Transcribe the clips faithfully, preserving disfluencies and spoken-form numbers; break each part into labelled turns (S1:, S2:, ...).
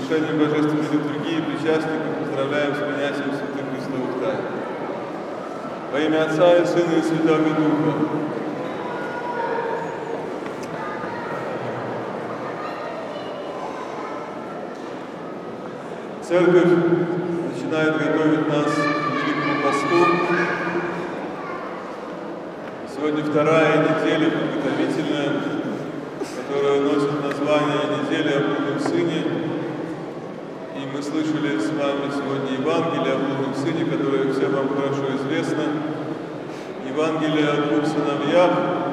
S1: совершением Божественной литургии причастников поздравляем с принятием святых Христовых тайн. Во имя Отца и Сына и Святого Духа. Церковь начинает готовить нас к Великому посту. Сегодня вторая неделя подготовительная, которая носит название «Неделя о блудном сыне». И мы слышали с вами сегодня Евангелие о блудном сыне, которое всем вам хорошо известно. Евангелие о двух сыновьях,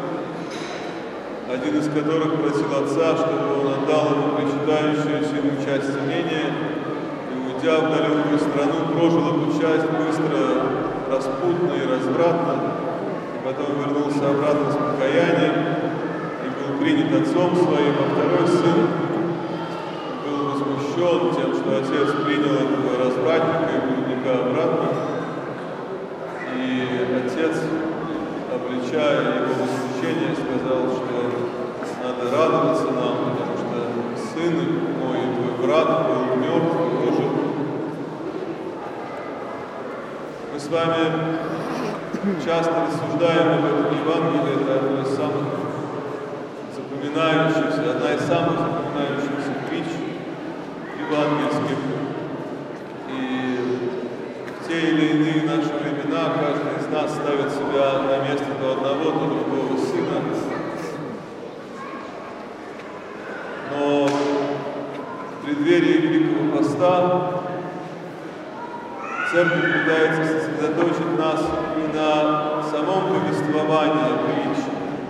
S1: один из которых просил отца, чтобы он отдал ему причитающуюся ему часть имения, и, уйдя в далекую страну, прожил эту часть быстро, распутно и развратно, и потом вернулся обратно с покаянием, был принят отцом своим, а второй сын был возмущен тем, что отец принял этого развратника и блудника обратно. И отец, обличая его возмущение, сказал, что надо радоваться нам, потому что сын мой, твой брат, был мертв и ожил. Мы с вами часто рассуждаем об этом Евангелии, это одно из самых запоминающихся, одна из самых запоминающихся притч евангельских. И в те или иные наши времена каждый из нас ставит себя на место то одного, то другого сына. Но в преддверии Великого Поста Церковь пытается сосредоточить нас не на самом повествовании притчи,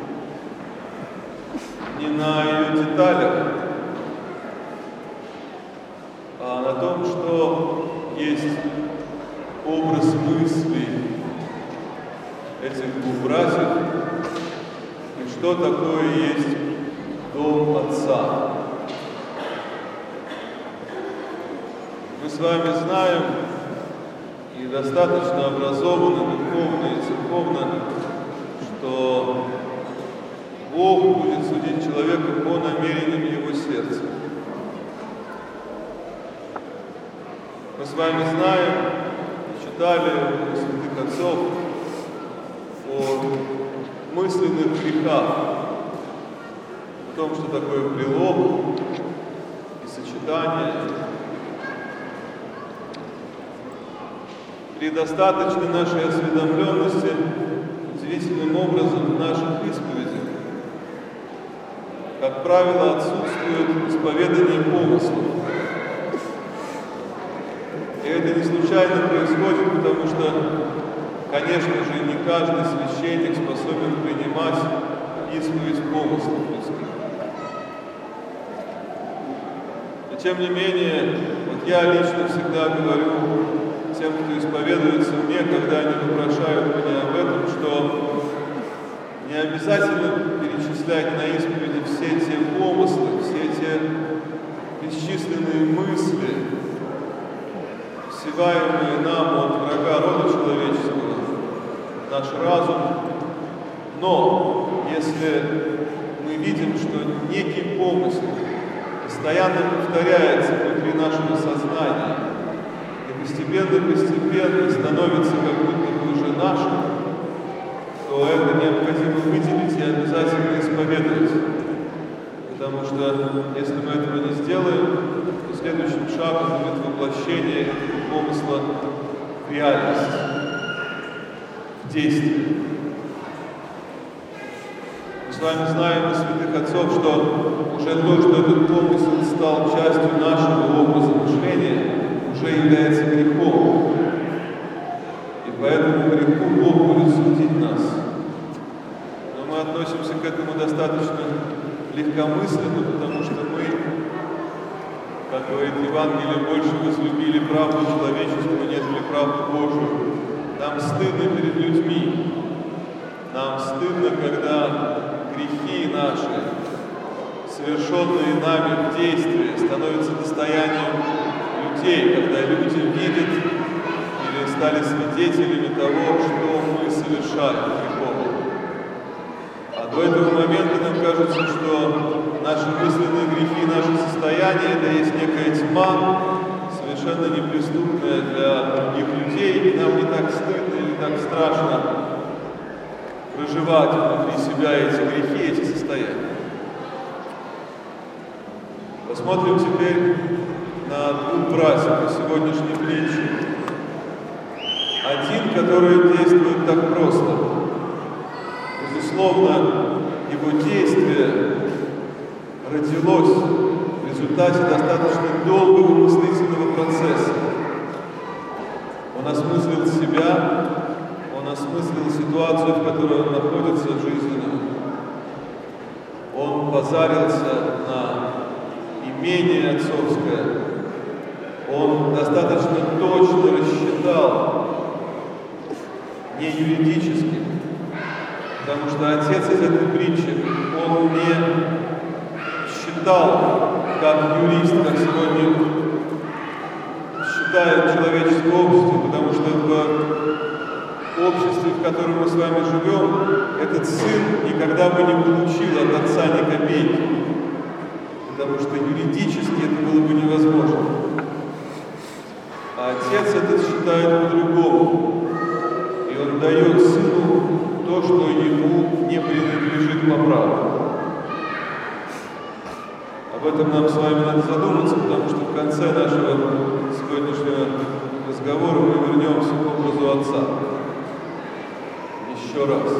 S1: не на ее деталях, а на том, что есть образ мыслей этих двух братьев и что такое есть дом Отца. Мы с вами знаем и достаточно образованы духовно и церковно, что Бог будет судить человека по намерениям его сердца. Мы с вами знаем и читали у святых отцов о мысленных грехах, о том, что такое прилог и сочетание. При достаточной нашей осведомленности удивительным образом в наших исповедях, как правило, отсутствует исповедание помыслов. И это не случайно происходит, потому что, конечно же, не каждый священник способен принимать исповедь помыслов людских. И тем не менее, вот я лично всегда говорю тем, кто исповедуется мне, когда они вопрошают меня об этом, что не обязательно перечислять на исповеди все те помыслы, все те бесчисленные мысли, всеваемые нам от врага рода человеческого, наш разум. Но если мы видим, что некий помысел постоянно повторяется внутри нашего сознания и постепенно-постепенно становится как будто бы уже нашим, то это необходимо выделить и обязательно исповедовать. Потому что если мы этого не сделаем, то следующим шагом будет воплощение этого помысла в реальность, в действие. Мы с вами знаем из святых отцов, что уже то, что этот помысел стал частью нашего образа мышления, уже является грехом. И поэтому греху Бог будет судить нас. Но мы относимся к этому достаточно легкомысленно, потому что мы, как говорит Евангелие, больше возлюбили правду человеческую, нежели правду Божию. Нам стыдно перед людьми. Нам стыдно, когда грехи наши, совершенные нами в действии, становятся достоянием людей, когда люди видят или стали свидетелями того, что мы совершали греховно. А до этого момента нам кажется, что наши мысленные грехи, наше состояние — это есть некая тьма. тьма, совершенно неприступная для других людей, и нам не так стыдно и не так страшно проживать внутри себя эти грехи, эти состояния. Посмотрим теперь на двух братьев на сегодняшней притче. Один, который действует так просто. Безусловно, его действие родилось в результате достаточно долгого мыслительного процесса. Он осмыслил себя, он осмыслил ситуацию, в которой он находится, жизненную. Он позарился на имение отцовское. Он достаточно точно рассчитал, не юридически, потому что отец из этой притчи, он не считал, как юрист, как сегодня считает человеческое общество, потому что в обществе, в котором мы с вами живем, этот сын никогда бы не получил от отца ни копейки, потому что юридически это было бы невозможно. А отец этот считает по-другому, и он дает сыну то, что ему не принадлежит по праву. Об этом нам с вами надо задуматься, потому что в конце нашего сегодняшнего разговора мы вернемся к образу отца. Еще раз.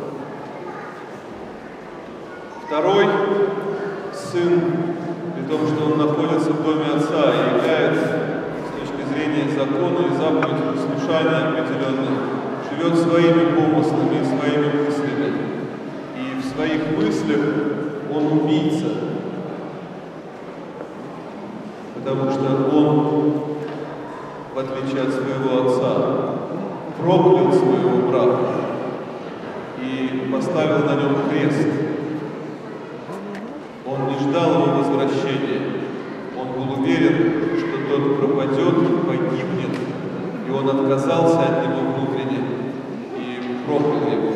S1: Второй сын, при том, что он находится в доме отца и является, с точки зрения закона и заповеди послушания определенных, живет своими помыслами и своими мыслями. И в своих мыслях он убийца. Потому что он, в отличие от своего отца, проклял своего брата и поставил на нем крест. Он не ждал его возвращения. Он был уверен, что тот пропадет, погибнет, и он отказался от него внутренне и проклял его.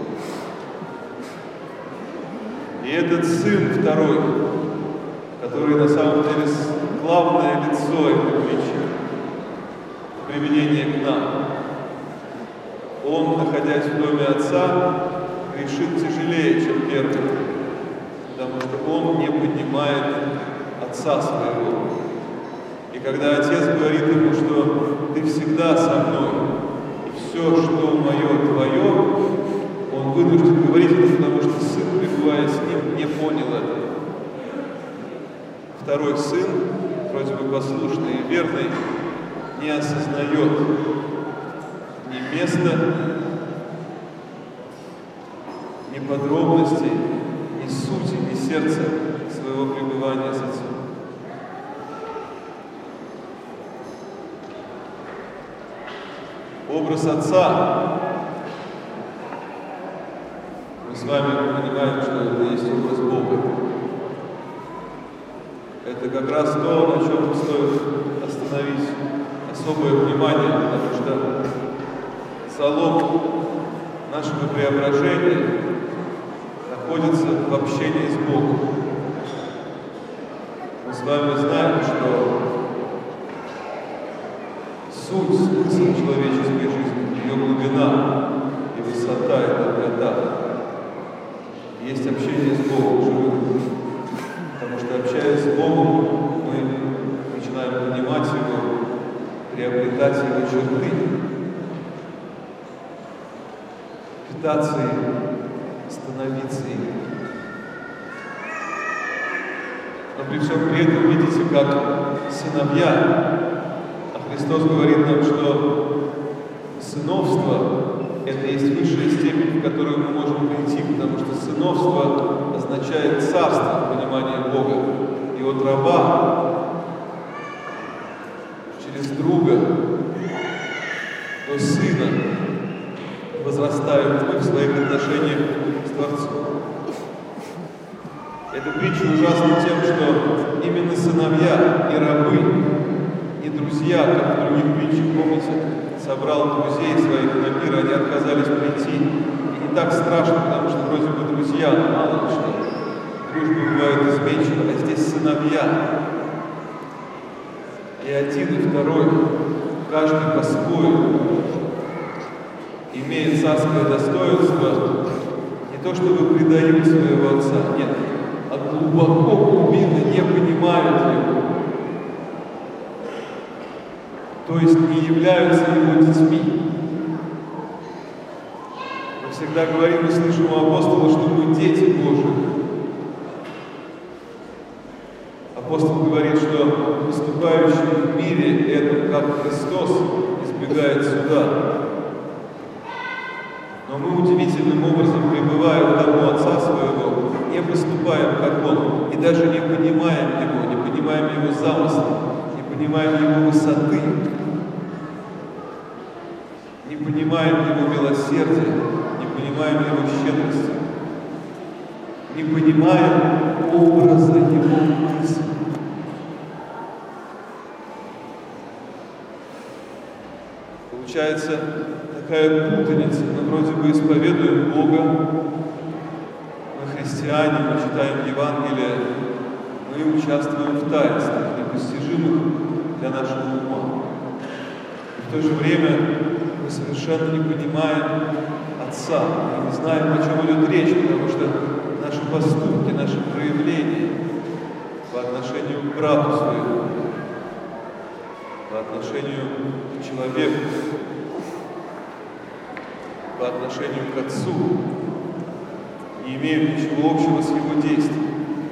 S1: И этот сын второй, который на самом деле главное лицо этой притчи, применение к нам, он, находясь в доме отца, грешит тяжелее, чем первый, потому что он не поднимает отца своего. И когда отец говорит ему, что ты всегда со мной, и все, что мое, твое, он вынужден говорить это, потому что сын, пребывая с ним, не понял этого. Второй сын, вроде бы послушный и верный, не осознает ни места, ни подробностей, ни сути, ни сердца своего пребывания с отцом. Образ отца, мы с вами понимаем, что это есть образ Бога. Это как раз то, на чем стоит остановить особое внимание, потому что залог нашего преображения находится в общении с Богом. Мы с вами знаем, что суть, смысл человеческой жизни, ее глубина и высота, и долгота есть общение с Богом живым. Потому что, общаясь с Богом, мы начинаем понимать Его, приобретать Его черты, питаться им, становиться им. Но при всем при этом, видите, как сыновья, а Христос говорит нам, что сыновство – это есть высшая степень, в которую мы можем прийти, потому что сыновство означает царство в понимании Бога. И от раба через друга до сына возрастают мы в своих отношениях с Творцом. Эта притча ужасна тем, что именно сыновья и рабы, и друзья, как в других притчах, помните, собрал друзей своих на мир, они отказались прийти. И не так страшно, потому что вроде бы друзья, но мало ли что. Дружба бывает изменчива, а здесь сыновья. И один, и второй, каждый по-своему, имеет царское достоинство, не то чтобы предают своего отца, нет, а глубоко глубинно не понимают его. То есть не являются его детьми. Мы всегда говорим и слышим у апостола, что мы дети Божии. Апостол говорит, что поступающий в мире это как Христос избегает суда. Но мы удивительным образом, пребывая в дому Отца Своего, не поступаем как Он, и даже не понимаем Его, не понимаем Его замысла, не понимаем Его высоты, не понимаем Его милосердия, не понимаем Его щедрости, не понимаем образа Его мысли. Получается такая путаница. Мы вроде бы исповедуем Бога, мы христиане, мы читаем Евангелие, мы участвуем в таинствах, непостижимых для нашего ума. И в то же время мы совершенно не понимаем Отца, мы не знаем, о чем идет речь, потому что наши поступки, наши проявления по отношению к брату своему, по отношению к человеку, по отношению к Отцу, не имеют ничего общего с Его действием.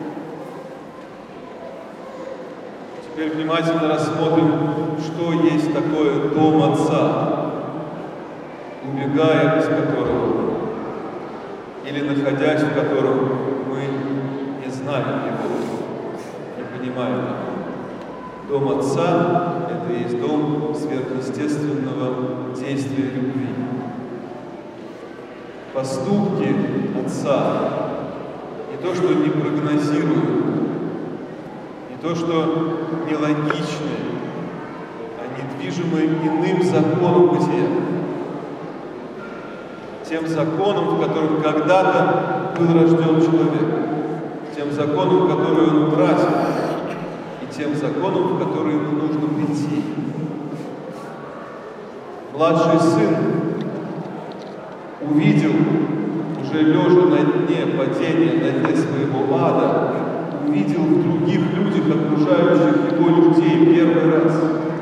S1: Теперь внимательно рассмотрим, что есть такое дом Отца, убегая из которого или находясь в котором мы не знаем Его, не понимаем Его. Дом Отца – это и есть дом сверхъестественного действия любви. Поступки Отца не то, что непрогнозируемые, не то, что нелогичные, а недвижимые иным законом бытия. Тем законом, в котором когда-то был рожден человек, тем законом, который он утратил, и тем законом, в который ему нужно прийти. Младший сын увидел, уже лежа на дне падения, на дне своего ада, увидел в других людях, окружающих его людей, первый раз.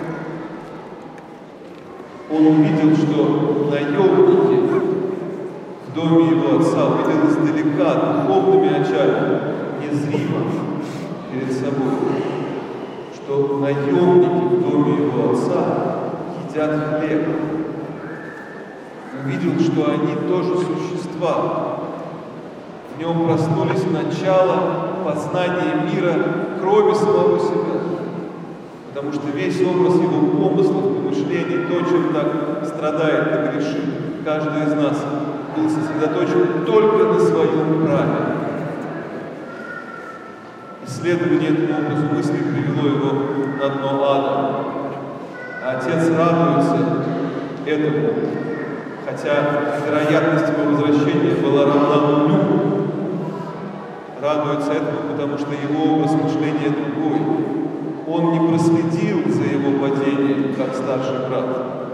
S1: Он увидел, что наемники в доме его отца, увидел издалека, духовными очами, незримо перед собой, что наемники в доме его отца едят хлеб. Увидел, что они тоже существа. В нем проснулись начало познания мира, кроме самого себя. Потому что весь образ его помыслов, помышлений, то, чем так страдает и грешит, каждый из нас был сосредоточен только на своем праве. Исследование этому образу мысли привело его на дно ада. А Отец радуется этому, хотя вероятность его возвращения была равна нулю. Радуется этому, потому что его образ мышления другой. Он не проследил за его падением, как старший брат.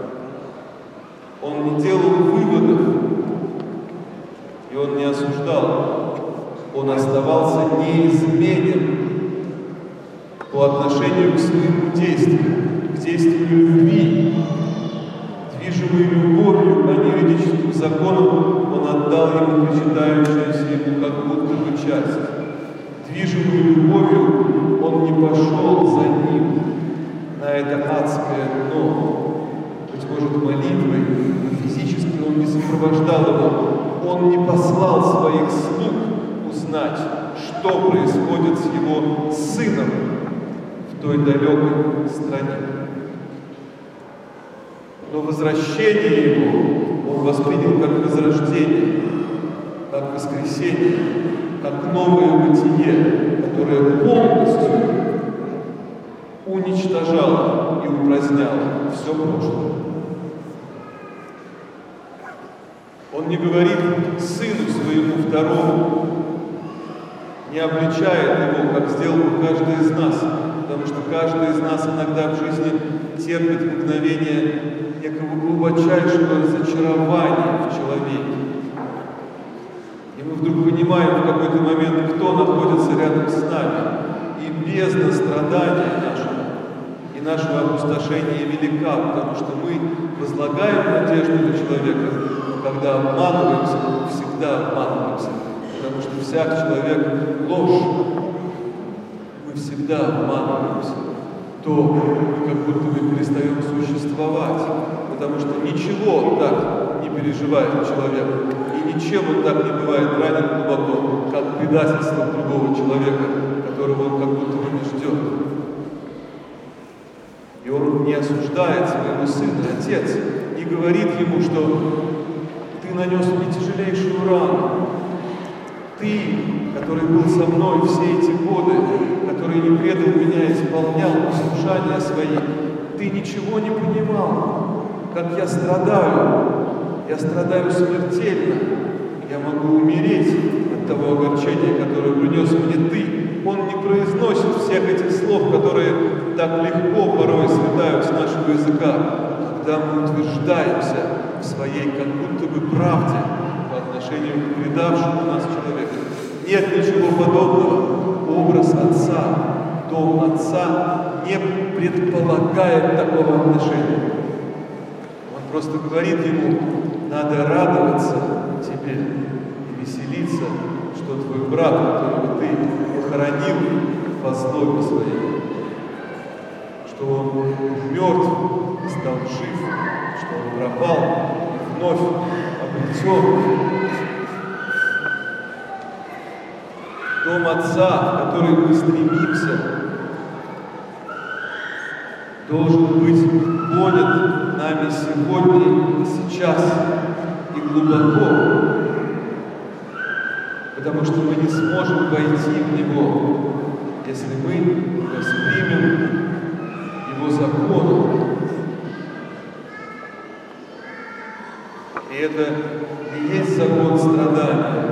S1: Он не делал выводов, и он не осуждал. Он оставался неизменен по отношению к своему действию, к действию любви. Движимый любовью, а не юридическим законом, он отдал ему причитающуюся ему как будто бы часть. Движимый любовью, он не пошел за ним на это адское дно. Быть может, молитвой, но физически он не сопровождал его. Он не послал своих слуг узнать, что происходит с его сыном в той далекой стране. Но возвращение его он воспринял как возрождение, как воскресение, как новое бытие, которое полностью уничтожало и упраздняло все прошлое. Он не говорит сыну своему второму, не обличает его, как сделал бы каждый из нас, потому что каждый из нас иногда в жизни терпит мгновение некого глубочайшего разочарования в человеке. И мы вдруг понимаем в какой-то момент, кто находится рядом с нами. И бездна страдания нашего и нашего опустошения велика, потому что мы возлагаем надежду на человека, когда обманываемся, всегда обманываемся, потому что всяк человек ложь. Мы всегда обманываемся, то мы как будто бы перестаем существовать, потому что ничего так не переживает человек, и ничем он так не бывает ранен глубоко, как предательство другого человека, которого он как будто бы не ждет. И он не осуждает своего сына, отец, и говорит ему, что ты нанес мне тяжелейшую рану. Ты, который был со мной все эти годы, который не предал меня, исполнял послушания свои, ты ничего не понимал, как я страдаю. Я страдаю смертельно. Я могу умереть от того огорчения, которое принес мне ты. Он не произносит всех этих слов, которые так легко порой слетают с нашего языка, когда мы утверждаемся в своей как будто бы правде по отношению к предавшему нас человеку. Нет ничего подобного. Образ Отца, дом Отца не предполагает такого отношения. Он просто говорит ему: надо радоваться тебе и веселиться, что твой брат, которого ты похоронил по злобе своей, что он мертв, стал жив, что он пропал и вновь обретен. Дом Отца, в который мы стремимся, должен быть понят нами сегодня и сейчас и глубоко, потому что мы не сможем войти в него, если мы воспримем его законы. И это не есть закон страдания.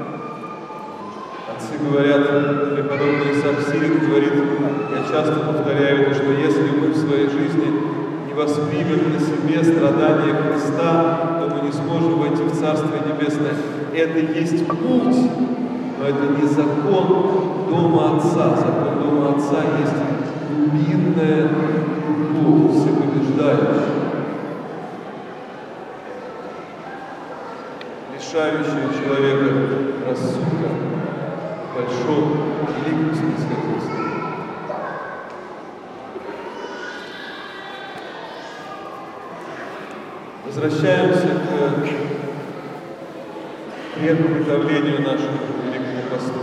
S1: Отцы говорят, преподобный Сапсирин говорит, я часто повторяю это, что если мы в своей жизни не воспримем на себе страдания Христа, то мы не сможем войти в Царствие Небесное. Это есть путь, но это не закон дома Отца. Закон дома Отца есть глубинная любовь, всепобеждающая, лишающая человека рассудка, большом великом снисходительстве. Возвращаемся к приготовлению нашему Великому посту.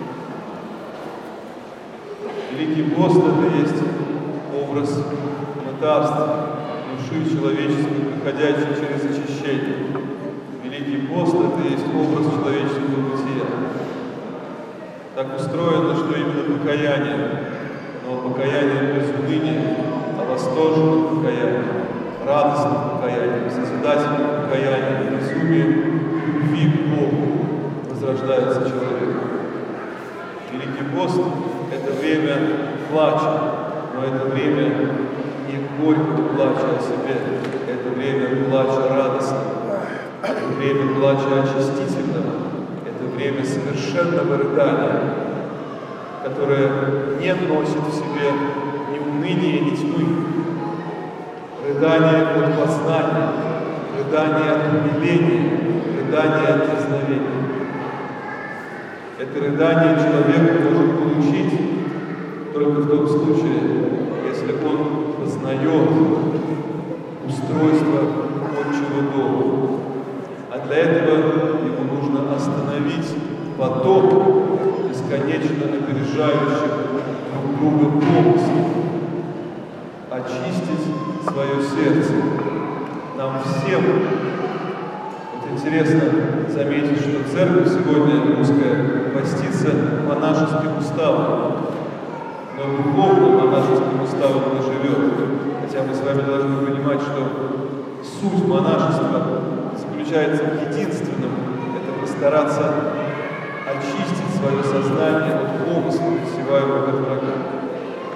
S1: Великий пост — это есть образ мытарства, души человеческой, проходящей через очищение. Великий пост — это есть образ человеческого бытия. Так устроено, что именно покаяние, но покаяние без уныния, а восторженное покаяние, радостное покаяние, созидательное покаяние, безумие любви к Богу возрождается человек. Великий пост — это время плача, но это время не горького плача о себе, это время плача радостного, это время плача очистительного. Это время совершенного рыдания, которое не носит в себе ни уныния, ни тьмы. Рыдание от познания, рыдание от умиления, рыдание от дерзновения. Это рыдание человек может получить только в том случае, если он познает устройство отчего дома. А для этого ему нужно остановить поток бесконечно опережающих друг друга помыслов, очистить свое сердце. Нам всем, вот интересно заметить, что церковь сегодня русская постится монашеским уставом, но духовным монашеским уставом не живет. Хотя мы с вами должны понимать, что суть монашества заключается в единственном — это постараться очистить свое сознание от помыслов, всеваемых от врага.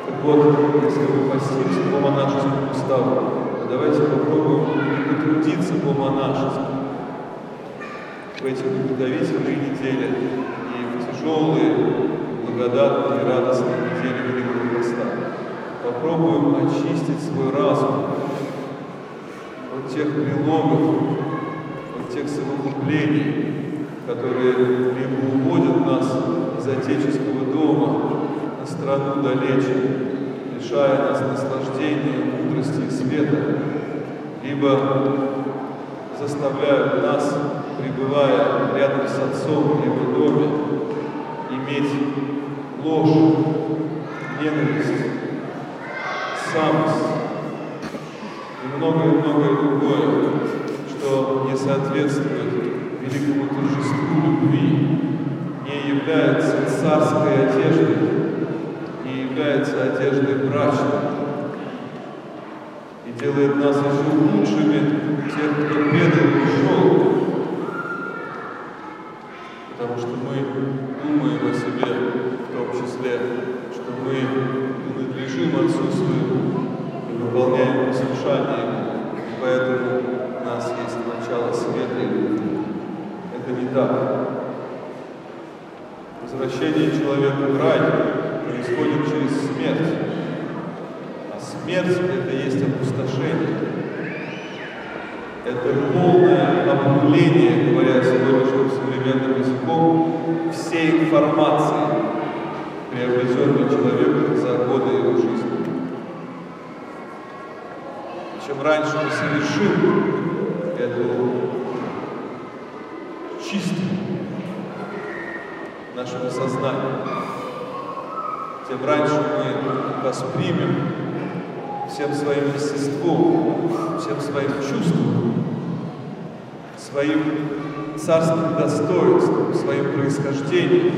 S1: Так вот, если мы постимся по монашескому уставу, то давайте попробуем потрудиться по-монашески в эти подготовительные недели и в тяжелые, благодатные и радостные недели Великого Поста. Попробуем очистить свой разум от тех прилогов, от тех совокуплений, которые либо уводят нас из отеческого дома на страну далече, лишая нас наслаждения, мудрости и света, либо заставляют нас, пребывая рядом с Отцом в Его доме, иметь ложь, ненависть, самость и многое-многое другое, что не соответствует великому торжеству любви, не является царской одеждой, не является одеждой брачной и делает нас еще лучшими тех, кто предал и ушел, потому что мы думаем о себе, в том числе, что мы принадлежим Отцу Своему и выполняем послушание Ему, и поэтому у нас есть начало света и любви. Это не так. Возвращение человека в рай происходит через смерть. А смерть — это есть опустошение. Это полное обнуление, говоря сегодняшним современным языком, всей информации, приобретенной человеком за годы его жизни. Чем раньше мы совершим эту чистку нашего сознания, тем раньше мы воспримем всем своим естеством, всем своим чувством, своим царским достоинством, своим происхождением,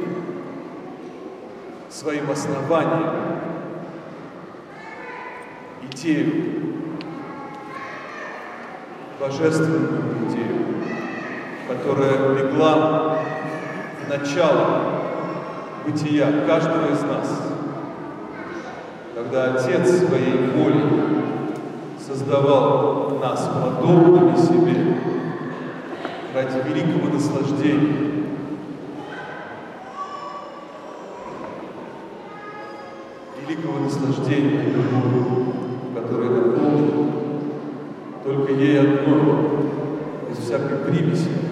S1: своим основанием, идею, божественную идею, которая легла в начало бытия каждого из нас, когда Отец своей волей создавал нас подобными себе ради великого наслаждения. Великого наслаждения, которое наполнено только ей одной, без всякой примеси.